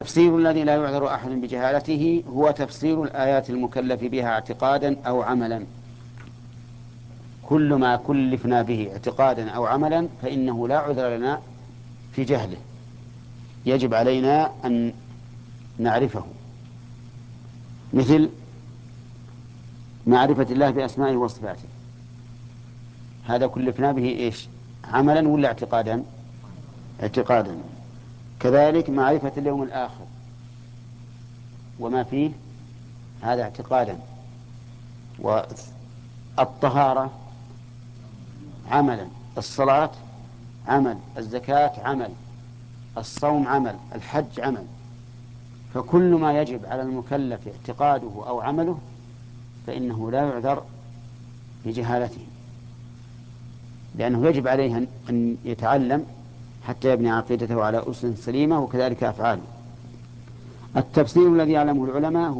التفسير الذي لا يعذر أحد بجهالته هو تفسير الآيات المكلف بها اعتقادا أو عملا. كل ما كلفنا به اعتقادا أو عملا فإنه لا عذر لنا في جهله، يجب علينا أن نعرفه، مثل معرفة الله بأسمائه وصفاته، هذا كلفنا به إيش؟ عملا ولا اعتقادا؟ اعتقادا. كذلك معرفة اليوم الآخر وما فيه، هذا اعتقادا. والطهارة عملا، الصلاة عمل، الزكاة عمل، الصوم عمل، الحج عمل. فكل ما يجب على المكلف اعتقاده أو عمله فإنه لا يعذر بجهالته، لأنه يجب عليه أن يتعلم حتى يبني عقيدته على أسس سليمة، وكذلك أفعاله. التفسير الذي يعلمه العلماء